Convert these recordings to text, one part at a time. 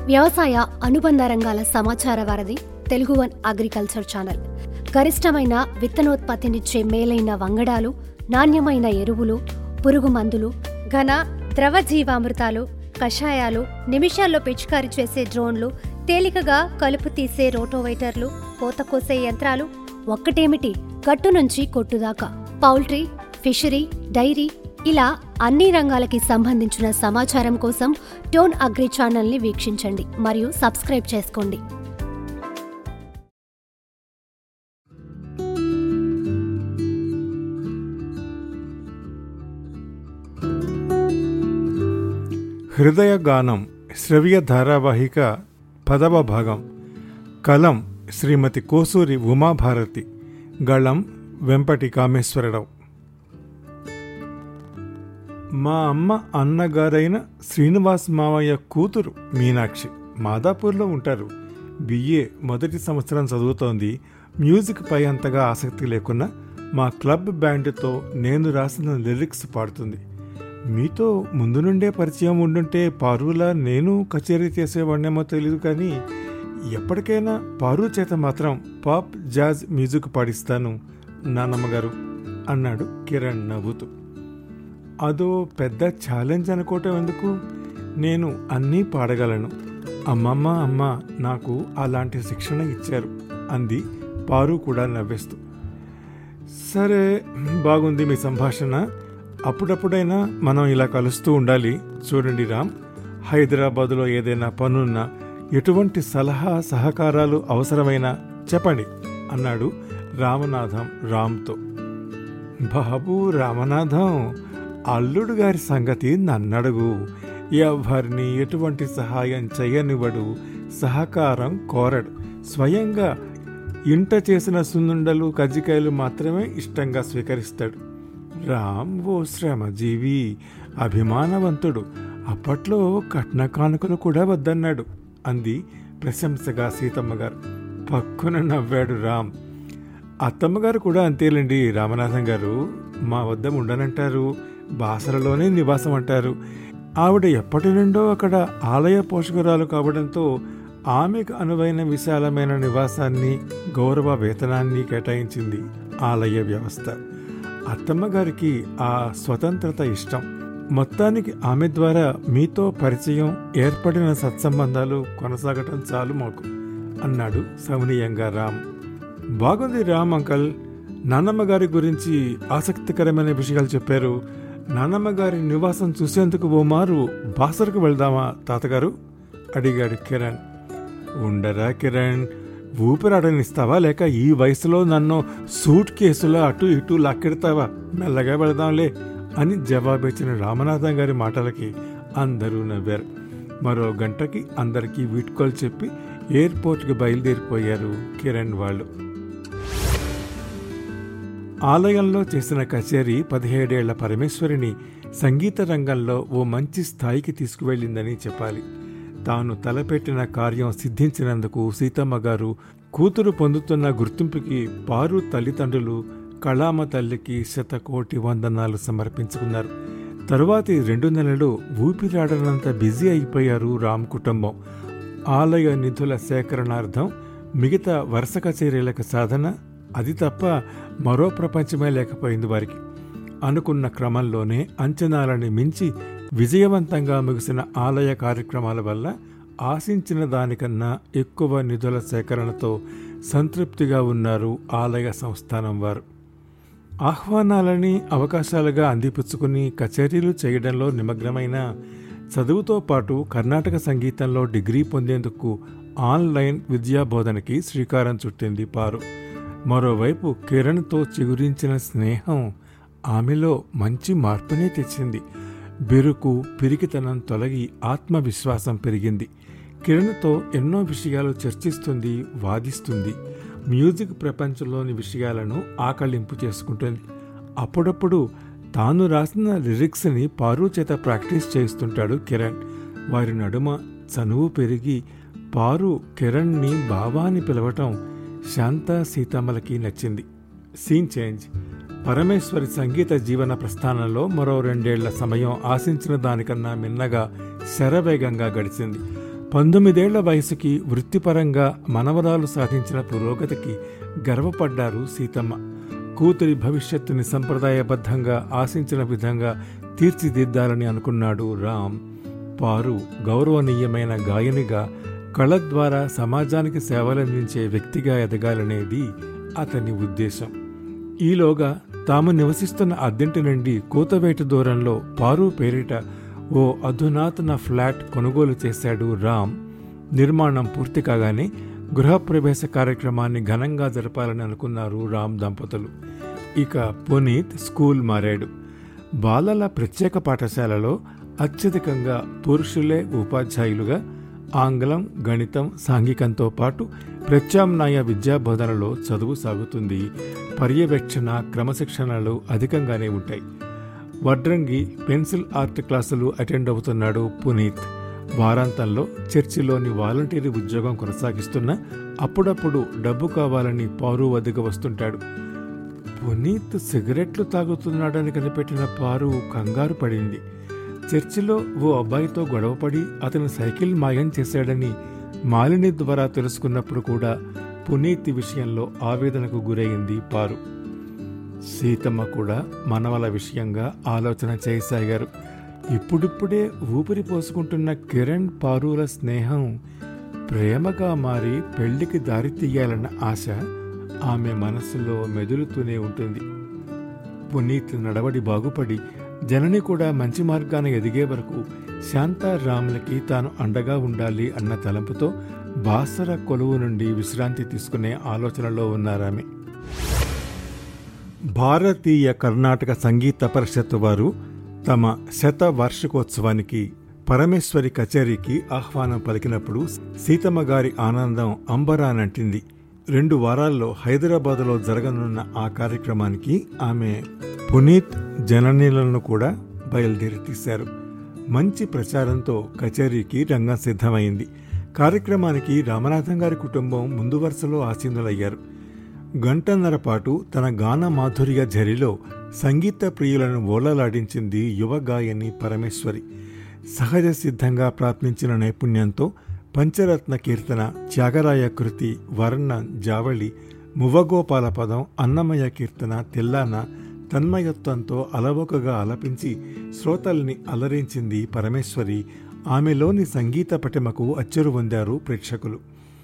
వ్యవసాయ అనుబంధ రంగాల సమాచార వారధి తెలుగు వన్ అగ్రికల్చర్ ఛానల్. గరిష్టమైన విత్తనోత్పత్తినిచ్చే మేలైన వంగడాలు, నాణ్యమైన ఎరువులు, పురుగు మందులు, ఘన ద్రవ జీవామృతాలు, కషాయాలు, నిమిషాల్లో పిచికారీ చేసే డ్రోన్లు, తేలికగా కలుపు తీసే రోటోవైటర్లు, కోత కోసే యంత్రాలు, ఒక్కటేమిటి గట్టు నుంచి కొట్టుదాకా పౌల్ట్రీ, ఫిషరీ, డైరీ ఇలా అన్ని రంగాలకి సంబంధించిన సమాచారం కోసం టోన్ అగ్రి ఛానల్ని వీక్షించండి మరియు సబ్స్క్రైబ్ చేసుకోండి. హృదయగానం శ్రవ్య ధారావాహిక 10వ భాగం. కలం శ్రీమతి కోసూరి ఉమాభారతి, గళం వెంపటి కామేశ్వరరావు. మా అమ్మ అన్నగారైన శ్రీనివాస్ మావయ్య కూతురు మీనాక్షి మాదాపూర్లో ఉంటారు. బిఏ మొదటి సంవత్సరం చదువుతోంది. మ్యూజిక్ పై అంతగా ఆసక్తి లేకున్నా మా క్లబ్ బ్యాండ్తో నేను రాసిన లిరిక్స్ పాడుతుంది. మీతో ముందు నుండే పరిచయం ఉండుంటే పారులా నేను కచేరీ చేసేవాడినేమో తెలీదు, కానీ ఎప్పటికైనా పారు చేత మాత్రం పాప్ జాజ్ మ్యూజిక్ పాడిస్తాను నానమ్మగారు అన్నాడు కిరణ్ నవ్వుతూ. అదో పెద్ద ఛాలెంజ్ అనుకోవటం ఎందుకు, నేను అన్నీ పాడగలను. అమ్మమ్మ అమ్మ నాకు అలాంటి శిక్షణ ఇచ్చారు అంది పారు కూడా నవ్వేస్తూ. సరే, బాగుంది మీ సంభాషణ. అప్పుడప్పుడైనా మనం ఇలా కలుస్తూ ఉండాలి. చూడండి రామ్, హైదరాబాదులో ఏదైనా పనున్నా, ఎటువంటి సలహా సహకారాలు అవసరమైనా చెప్పండి అన్నాడు రామనాథం రామ్తో. బాబు రామనాథం, అల్లుడు గారి సంగతి నన్నడుగు. ఎవరిని ఎటువంటి సహాయం చేయనివ్వడు, సహకారం కోరడు. స్వయంగా ఇంట చేసిన సున్నుండలు కజ్జికాయలు మాత్రమే ఇష్టంగా స్వీకరిస్తాడు. రామ్ ఓ శ్రమజీవి, అభిమానవంతుడు. అప్పట్లో కట్న కానుకలు కూడా వద్దన్నాడు అంది ప్రశంసగా సీతమ్మగారు. పక్కున నవ్వాడు రామ్. అత్తమ్మగారు కూడా అంతేలేండి రామనాథం గారు, మా వద్ద ఉండనంటారు, బాసరలోనే నివాసం అంటారు. ఆవిడ ఎప్పటి నుండో అక్కడ ఆలయ పోషకురాలు కావడంతో ఆమెకు అనువైన విశాలమైన నివాసాన్ని, గౌరవ వేతనాన్ని కేటాయించింది ఆలయ వ్యవస్థ. అత్తమ్మగారికి ఆ స్వతంత్రత ఇష్టం. మొత్తానికి ఆమె ద్వారా మీతో పరిచయం ఏర్పడిన సత్సంబంధాలు కొనసాగటం చాలు మాకు అన్నాడు సౌనీయంగా రామ్. బాగుంది రామ్ అంకల్, నానమ్మగారి గురించి ఆసక్తికరమైన విషయాలు చెప్పారు. నానమ్మగారి నివాసం చూసేందుకు ఓ మారు బాసరకు వెళ్దామా తాతగారు అడిగాడు కిరణ్. ఉండరా కిరణ్, ఊపిరాడనిస్తావా లేక ఈ వయసులో నన్ను సూట్ కేసులో అటు ఇటు లాక్కెడతావా? మెల్లగా వెళదాంలే అని జవాబిచ్చిన రామనాథం గారి మాటలకి అందరూ నవ్వారు. మరో గంటకి అందరికీ వీడ్కోలు చెప్పి ఎయిర్పోర్ట్కి బయలుదేరిపోయారు కిరణ్ వాళ్ళు. ఆలయంలో చేసిన కచేరీ 17 ఏళ్ల పరమేశ్వరిని సంగీత రంగంలో ఓ మంచి స్థాయికి తీసుకువెళ్ళిందని చెప్పాలి. తాను తలపెట్టిన కార్యం సిద్ధించినందుకు సీతమ్మగారు, కూతురు పొందుతున్న గుర్తింపుకి పారు తల్లిదండ్రులు కళామ తల్లికి 100,000,000 వందనాలు సమర్పించుకున్నారు. తరువాతి 2 నెలలు ఊపిరాడనంత బిజీ అయిపోయారు రామ్ కుటుంబం. ఆలయ నిధుల సేకరణార్థం మిగతా వరుస కచేరీలకు సాధన, అది తప్ప మరో ప్రపంచమే లేకపోయింది వారికి. అనుకున్న క్రమంలోనే అంచనాలని మించి విజయవంతంగా ముగిసిన ఆలయ కార్యక్రమాల వల్ల ఆశించిన దానికన్నా ఎక్కువ నిధుల సేకరణతో సంతృప్తిగా ఉన్నారు ఆలయ సంస్థానం వారు. ఆహ్వానాలని అవకాశాలుగా అందిపుచ్చుకుని కచేరీలు చేయడంలో నిమగ్నమైన, చదువుతో పాటు కర్ణాటక సంగీతంలో డిగ్రీ పొందేందుకు ఆన్లైన్ విద్యాబోధనకి శ్రీకారం చుట్టింది పారు. మరోవైపు కిరణ్తో చిగురించిన స్నేహం ఆమెలో మంచి మార్పునే తెచ్చింది. బెరుకు, పిరికితనం తొలగి ఆత్మవిశ్వాసం పెరిగింది. కిరణ్తో ఎన్నో విషయాలు చర్చిస్తుంది, వాదిస్తుంది. మ్యూజిక్ ప్రపంచంలోని విషయాలను ఆకళింపు చేసుకుంటుంది. అప్పుడప్పుడు తాను రాసిన లిరిక్స్ని పారు చేత ప్రాక్టీస్ చేస్తుంటాడు కిరణ్. వారి నడుమ చనువు పెరిగి పారు కిరణ్ని బావా అని పిలవటం శాంత సీతమ్మలకి నచ్చింది. Scene change. పరమేశ్వరి సంగీత జీవన ప్రస్థానంలో మరో 2 ఏళ్ల సమయం ఆశించిన దానికన్నా మిన్నగా శరవేగంగా గడిచింది. 19 వయసుకి వృత్తిపరంగా మనవరాలు సాధించిన పురోగతికి గర్వపడ్డారు సీతమ్మ. కూతురి భవిష్యత్తుని సంప్రదాయబద్ధంగా ఆశించిన విధంగా తీర్చిదిద్దాలని అనుకున్నాడు రామ్. పారు గౌరవనీయమైన గాయనిగా, కళ ద్వారా సమాజానికి సేవలందించే వ్యక్తిగా ఎదగాలనేది అతని ఉద్దేశం. ఈలోగా తాము నివసిస్తున్న అద్దెంటి నుండి కూతవేటు దూరంలో పారు పేరిట ఓ అధునాతన ఫ్లాట్ కొనుగోలు చేశాడు రామ్. నిర్మాణం పూర్తి కాగానే గృహప్రవేశ కార్యక్రమాన్ని ఘనంగా జరపాలని అనుకున్నారు రామ్ దంపతులు. ఇక పునీత్ స్కూల్ మారాడు. బాలల ప్రత్యేక పాఠశాలలో అత్యధికంగా పురుషులే ఉపాధ్యాయులుగా ఆంగ్లం, గణితం, సాంఘికంతో పాటు ప్రత్యామ్నాయ విద్యాబోధనలో చదువు సాగుతుంది. పర్యవేక్షణ, క్రమశిక్షణలు అధికంగానే ఉంటాయి. వడ్రంగి, పెన్సిల్ ఆర్ట్ క్లాసులు అటెండ్ అవుతున్నాడు పునీత్. వారాంతంలో చర్చిలోని వాలంటీర్ ఉద్యోగం కొనసాగిస్తున్నా అప్పుడప్పుడు డబ్బు కావాలని పారు వద్దకు వస్తుంటాడు. పునీత్ సిగరెట్లు తాగుతున్నాడని కనిపెట్టిన పారు కంగారు పడింది. చర్చిలో ఓ అబ్బాయితో గొడవపడి అతను సైకిల్ మాయం చేశాడని మాలిని ద్వారా తెలుసుకున్నప్పుడు కూడా పునీత్ విషయంలో ఆవేదనకు గురైంది పారు. సీతమ్మ కూడా మనవల విషయంగా ఆలోచన చేయసాగారు. ఇప్పుడిప్పుడే ఊపిరి పోసుకుంటున్న కిరణ్, పారుల స్నేహం ప్రేమగా మారి పెళ్లికి దారి తీయాలన్న ఆశ ఆమె మనసులో మెదులుతూనే ఉంటుంది. పునీత్ నడవడి బాగుపడి జనని కూడా మంచి మార్గాన ఎదిగే వరకు శాంతారాములకి తాను అండగా ఉండాలి అన్న తలంపుతో బాసర కొలువు నుండి విశ్రాంతి తీసుకునే ఆలోచనలో ఉన్నారామె. భారతీయ కర్ణాటక సంగీత పరిషత్ వారు తమ 100వ వార్షికోత్సవానికి పరమేశ్వరి కచేరీకి ఆహ్వానం పలికినప్పుడు సీతమ్మ గారి ఆనందం అంబరానంటింది. 2 వారాల్లో హైదరాబాదులో జరగనున్న ఆ కార్యక్రమానికి ఆమె పునీత్, జననీలను కూడా బయలుదేరి తీశారు. మంచి ప్రచారంతో కచేరీకి రంగం సిద్ధమైంది. కార్యక్రమానికి రామనాథం గారి కుటుంబం ముందు వరుసలో ఆసీనులయ్యారు. గంటన్నర పాటు తన గాన మాధుర్య ఝరిలో సంగీత ప్రియులను ఓలలాడించింది యువ గాయని పరమేశ్వరి. సహజ సిద్ధంగా ప్రాప్తించిన నైపుణ్యంతో పంచరత్న కీర్తన, త్యాగరాయ కృతి, వర్ణ, జావళి, మువ్వగోపాల పదం, అన్నమయ్య కీర్తన, తెల్లాన తన్మయత్వంతో అలవోకగా ఆలపించి శ్రోతల్ని అలరించింది పరమేశ్వరి. ఆమెలోని సంగీత పటిమకు అచ్చెరు పొందారు ప్రేక్షకులు.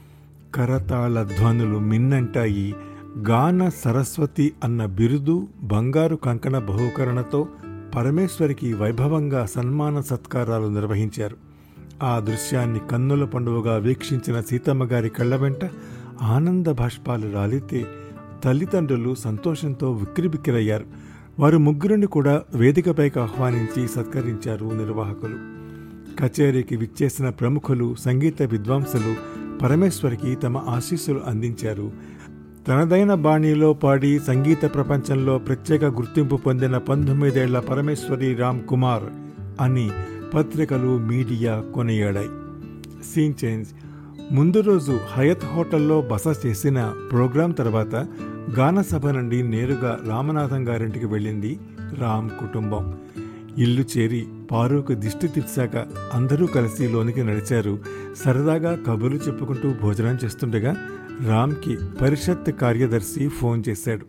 కరతాళ ధ్వనులు మిన్నంటాయి. గాన సరస్వతి అన్న బిరుదు, బంగారు కంకణ బహుకరణతో పరమేశ్వరికి వైభవంగా సన్మాన సత్కారాలు నిర్వహించారు. ఆ దృశ్యాన్ని కన్నుల పండువగా వీక్షించిన సీతమ్మ గారి కళ్ల వెంట ఆనంద బాష్పాలు రాలితే తల్లిదండ్రులు సంతోషంతో విక్కిరిబిక్కిరయ్యారు. వారు ముగ్గురిని కూడా వేదికపైకి ఆహ్వానించి సత్కరించారు నిర్వాహకులు. కచేరీకి విచ్చేసిన ప్రముఖులు, సంగీత విద్వాంసులు పరమేశ్వరికి తమ ఆశీస్సులు అందించారు. తనదైన బాణీలో పాడి సంగీత ప్రపంచంలో ప్రత్యేక గుర్తింపు పొందిన 19 ఏళ్ల పరమేశ్వరి రామ్ కుమార్ అని పత్రికలు, మీడియా కొనియాడాయి. Scene change. ముందు రోజు హయత్ హోటల్లో బస చేసిన ప్రోగ్రాం తర్వాత గానసభ నుండి నేరుగా రామనాథం గారింటికి వెళ్ళింది రామ్ కుటుంబం. ఇల్లు చేరి పారుకు దిష్టి తీర్చాక అందరూ కలిసి లోనికి నడిచారు. సరదాగా కబుర్లు చెప్పుకుంటూ భోజనం చేస్తుండగా రామ్కి పరిషత్ కార్యదర్శి ఫోన్ చేశాడు.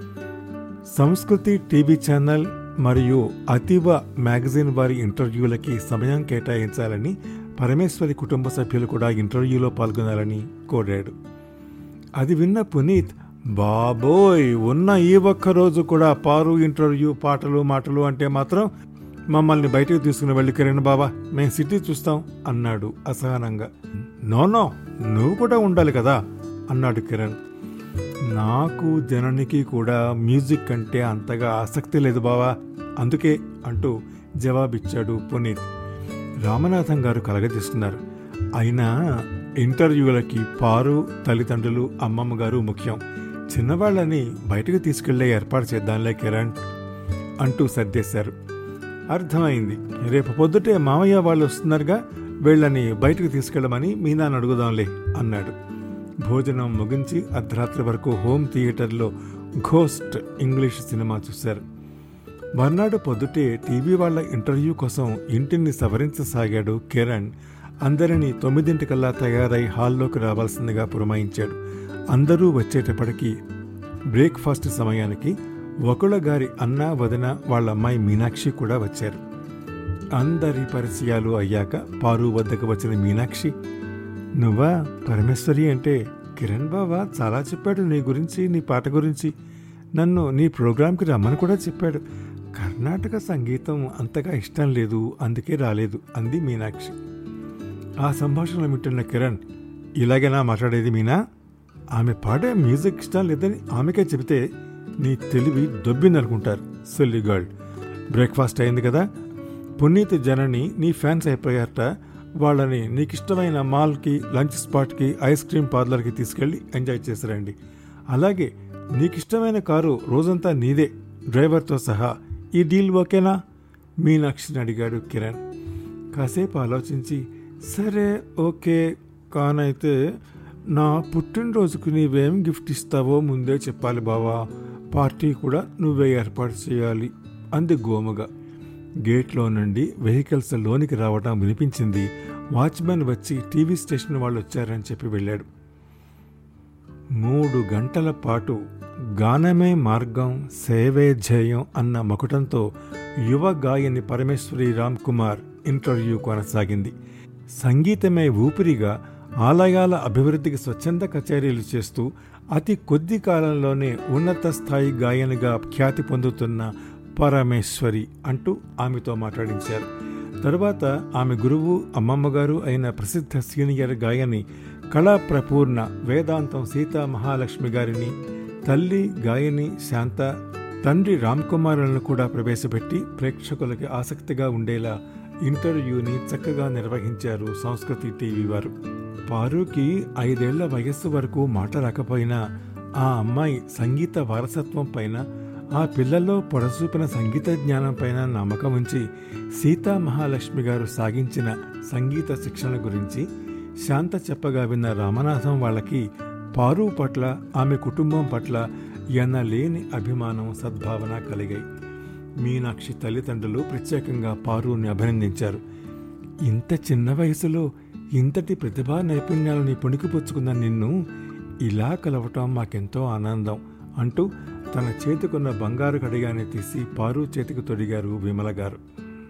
సంస్కృతి టీవీ ఛానల్ మరియు అతివ మ్యాగజైన్ వారి ఇంటర్వ్యూలకి సమయం కేటాయించాలని, పరమేశ్వరి కుటుంబ సభ్యులు కూడా ఇంటర్వ్యూలో పాల్గొనాలని కోరాడు. అది విన్న పునీత్, బాబోయ్, ఉన్న ఈ ఒక్కరోజు కూడా పారు ఇంటర్వ్యూ, పాటలు మాటలు అంటే మాత్రం మమ్మల్ని బయటకు తీసుకుని వెళ్ళి కిరణ్ బాబా, మేం సిటీ చూస్తాం అన్నాడు అసహనంగా. నో, నువ్వు కూడా ఉండాలి కదా అన్నాడు కిరణ్. నాకు, జననికి కూడా మ్యూజిక్ అంటే అంతగా ఆసక్తి లేదు బావా, అందుకే అంటూ జవాబిచ్చాడు పునీత్. రామనాథం గారు కలగజేస్తున్నారు. అయినా ఇంటర్వ్యూలకి పారు తల్లిదండ్రులు, అమ్మమ్మ గారు ముఖ్యం. చిన్నవాళ్ళని బయటకు తీసుకెళ్లే ఏర్పాటు చేద్దాంలే కిరణ్ అంటూ సర్దేశారు. అర్థమైంది. రేపు పొద్దుటే మామయ్య వాళ్ళు వస్తున్నారుగా, వీళ్ళని బయటకు తీసుకెళ్లమని మీ నాన్న అడుగుదాంలే అన్నాడు. భోజనం ముగించి అర్ధరాత్రి వరకు హోమ్ థియేటర్లో ఘోస్ట్ ఇంగ్లీష్ సినిమా చూశారు. మర్నాడు పొద్దుటే టీవీ వాళ్ల ఇంటర్వ్యూ కోసం ఇంటిని సవరించసాగాడు కిరణ్. అందరినీ 9 తయారై హాల్లోకి రావాల్సిందిగా పురమాయించాడు. అందరూ వచ్చేటప్పటికి బ్రేక్ఫాస్ట్ సమయానికి వకుళ గారి అన్న వదిన వాళ్ళ అమ్మాయి మీనాక్షి కూడా వచ్చారు. అందరి పరిచయాలు అయ్యాక పారు వద్దకు వచ్చిన మీనాక్షి, నువ్వా పరమేశ్వరి అంటే కిరణ్ బావ చాలా చెప్పాడు నీ గురించి, నీ పాట గురించి. నన్ను నీ ప్రోగ్రాంకి రమ్మని కూడా చెప్పాడు. కర్ణాటక సంగీతం అంతగా ఇష్టం లేదు, అందుకే రాలేదు అంది మీనాక్షి. ఆ సంభాషణలు వింటున్న కిరణ్, ఇలాగైనా మాట్లాడేది మీనా? ఆమె పాడే మ్యూజిక్ ఇష్టం లేదని ఆమెకే చెబితే నీ తెలివి దొబ్బిందనుకుంటారు. Silly girl. బ్రేక్ఫాస్ట్ అయింది కదా, పునీత్ జనని నీ ఫ్యాన్స్ అయిపోయారట. వాళ్ళని నీకిష్టమైన మాల్కి, లంచ్ స్పాట్కి, ఐస్ క్రీమ్ పార్లర్కి తీసుకెళ్ళి ఎంజాయ్ చేసిరండి. అలాగే నీకిష్టమైన కారు రోజంతా నీదే, డ్రైవర్తో సహా. ఈ డీల్ ఓకేనా? మీనాక్షిని అడిగాడు కిరణ్. కాసేపు ఆలోచించి, సరే ఓకే, కానైతే నా పుట్టినరోజుకు నీవేం గిఫ్ట్ ఇస్తావో ముందే చెప్పాలి బావా. పార్టీ కూడా నువ్వే ఏర్పాటు చేయాలి అంది గోముగా. గేట్లో నుండి వెహికల్స్ లోనికి రావడం వినిపించింది. వాచ్మెన్ వచ్చి టీవీ స్టేషన్ వాళ్ళు వచ్చారని చెప్పి వెళ్ళాడు. 3 గంటల పాటు గానమే మార్గం సేవే ధ్యేయం అన్న మకుటంతో యువ గాయని పరమేశ్వరి రామ్ కుమార్ ఇంటర్వ్యూ కొనసాగింది. సంగీతమే ఊపిరిగా ఆలయాల అభివృద్ధికి స్వచ్ఛంద కచేరీలు చేస్తూ అతి కొద్ది కాలంలోనే ఉన్నత స్థాయి గాయనిగా ఖ్యాతి పొందుతున్న పరమేశ్వరి అంటూ ఆమెతో మాట్లాడించారు. తరువాత ఆమె గురువు, అమ్మమ్మగారు అయిన ప్రసిద్ధ సీనియర్ గాయని కళాప్రపూర్ణ వేదాంతం సీతా మహాలక్ష్మి గారిని, తల్లి గాయని శాంత, తండ్రి రామ్ కుమార్లను కూడా ప్రవేశపెట్టి ప్రేక్షకులకి ఆసక్తిగా ఉండేలా ఇంటర్వ్యూని చక్కగా నిర్వహించారు సంస్కృతి టీవీ వారు. పారుకి 5 ఏళ్ల వయస్సు వరకు మాట రాకపోయినా ఆ అమ్మాయి సంగీత వారసత్వం పైన, ఆ పిల్లల్లో పొడసూపిన సంగీత జ్ఞానం పైన నమ్మకం ఉంచి సీతా మహాలక్ష్మి గారు సాగించిన సంగీత శిక్షణ గురించి శాంత చెప్పగా విన్న రామనాథం వాళ్ళకి పారు పట్ల, ఆమె కుటుంబం పట్ల ఎనలేని అభిమానం, సద్భావన కలిగాయి. మీనాక్షి తల్లిదండ్రులు ప్రత్యేకంగా పారుని అభినందించారు. ఇంత చిన్న వయసులో ఇంతటి ప్రతిభా నైపుణ్యాలని పొణికిపుచ్చుకున్న నిన్ను ఇలా కలవటం మాకెంతో ఆనందం అంటూ తన చేతికున్న బంగారు కడిగాన్ని తీసి పారు చేతికి తొడిగారు విమల గారు.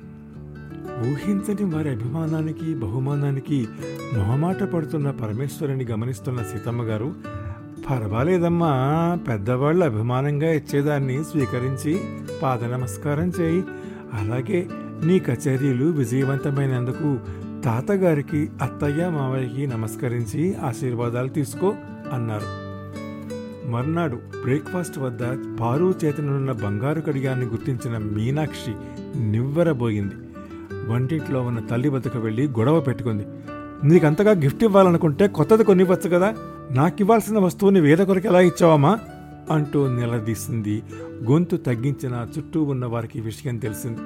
ఊహించని వారి అభిమానానికి, బహుమానానికి మొహమాట పడుతున్న పరమేశ్వరిని గమనిస్తున్న సీతమ్మ గారు, పర్వాలేదమ్మా, పెద్దవాళ్ళు అభిమానంగా ఇచ్చేదాన్ని స్వీకరించి పాద నమస్కారం చేయి. అలాగే నీ కచేరీలు విజయవంతమైనందుకు తాతగారికి, అత్తయ్య, మావయ్యకి నమస్కరించి ఆశీర్వాదాలు తీసుకో అన్నారు. మర్నాడు బ్రేక్ఫాస్ట్ వద్ద పారు చేతనున్న బంగారు కడిగాన్ని గుర్తించిన మీనాక్షి నివ్వెరబోయింది. వంటింట్లో ఉన్న తల్లి వద్దకు వెళ్ళి గొడవ పెట్టుకుంది. నీకంతగా గిఫ్ట్ ఇవ్వాలనుకుంటే కొత్తది కొనివ్వచ్చు కదా, నాకివ్వాల్సిన వస్తువుని వేరొకరికి ఎలా ఇచ్చావమ్మా అంటూ నిలదీసింది. గొంతు తగ్గించిన చుట్టూ ఉన్న వారికి విషయం తెలిసింది.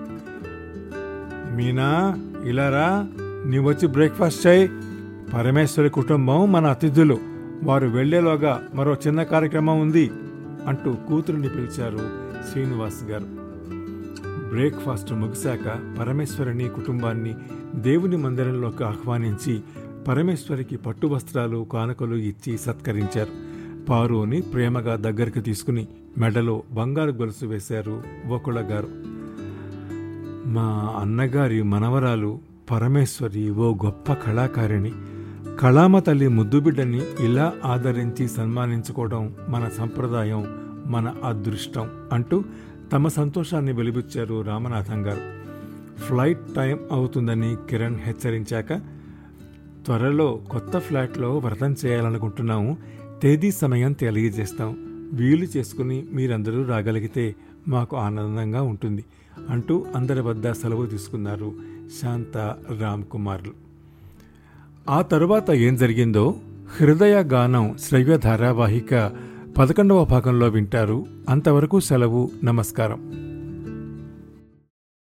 మీనా, ఇలారా, నీవొచ్చి బ్రేక్ఫాస్ట్ చేయి. పరమేశ్వరి కుటుంబం మన అతిథులు, వారు వెళ్లేలోగా మరో చిన్న కార్యక్రమం ఉంది అంటూ కూతురుని పిలిచారు శ్రీనివాస్ గారు. బ్రేక్ఫాస్ట్ ముగిశాక పరమేశ్వరిని కుటుంబాన్ని దేవుని మందిరంలోకి ఆహ్వానించి పరమేశ్వరికి పట్టు వస్త్రాలు, కానుకలు ఇచ్చి సత్కరించారు. పారుని ప్రేమగా దగ్గరికి తీసుకుని మెడలో బంగారు గొలుసు వేశారు వకుళ గారు. మా అన్నగారి మనవరాలు పరమేశ్వరి ఓ గొప్ప కళాకారిణి. కళామ తల్లి ముద్దుబిడ్డని ఇలా ఆదరించి సన్మానించుకోవడం మన సంప్రదాయం, మన అదృష్టం అంటూ తమ సంతోషాన్ని వెలిబుచ్చారు రామనాథం గారు. ఫ్లైట్ టైం అవుతుందని కిరణ్ హెచ్చరించాక, త్వరలో కొత్త ఫ్లాట్లో వ్రతం చేయాలనుకుంటున్నాము, తేదీ సమయం తెలియజేస్తాం, వీలు చేసుకుని మీరందరూ రాగలిగితే మాకు ఆనందంగా ఉంటుంది అంటూ అందరి వద్ద సెలవు తీసుకున్నారు శాంత, రామ్ కుమార్లు. ఆ తరువాత ఏం జరిగిందో హృదయ గానం శ్రవ్య ధారావాహిక 11వ భాగంలో వింటారు. అంతవరకు సెలవు, నమస్కారం.